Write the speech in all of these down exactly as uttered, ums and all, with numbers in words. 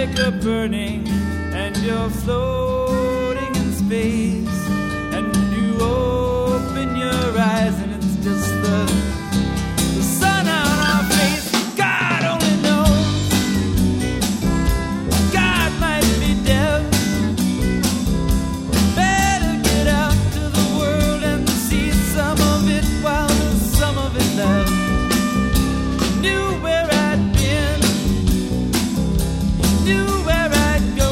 like a burning, and you're floating in space, and you open your eyes and it's just the, the sun on our face. God only knows, God might be deaf. Better get out to the world and see some of it while there's some of it left. Knew where I'd been, knew where I'd go.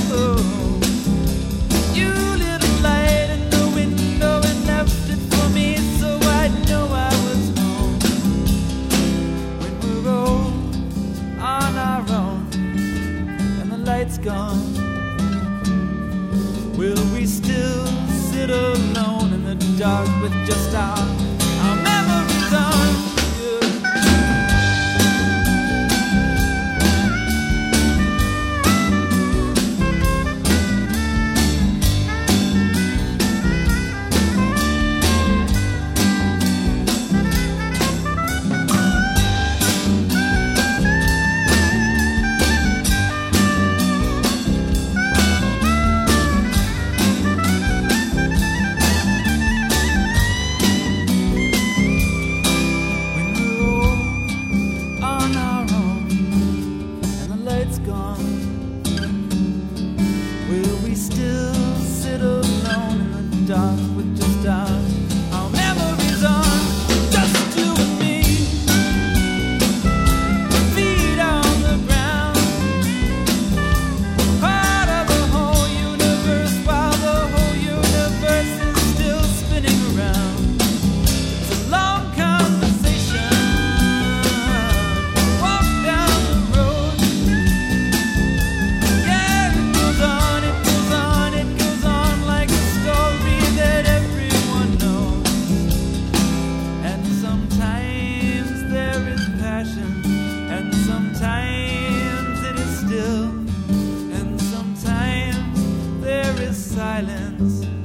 You lit a light in the window and left it for me, so I'd know I was home. When we're all on our own and the light's gone, will we still sit alone in the dark with just our, our memories on? Will we still sit alone in the dark with just our, our memories on? Just you and me, feet on the ground, part of the whole universe while the whole universe is still spinning around. It's a long conversation, walk down the road. Yeah, it goes on. And sometimes it is still, and sometimes there is silence.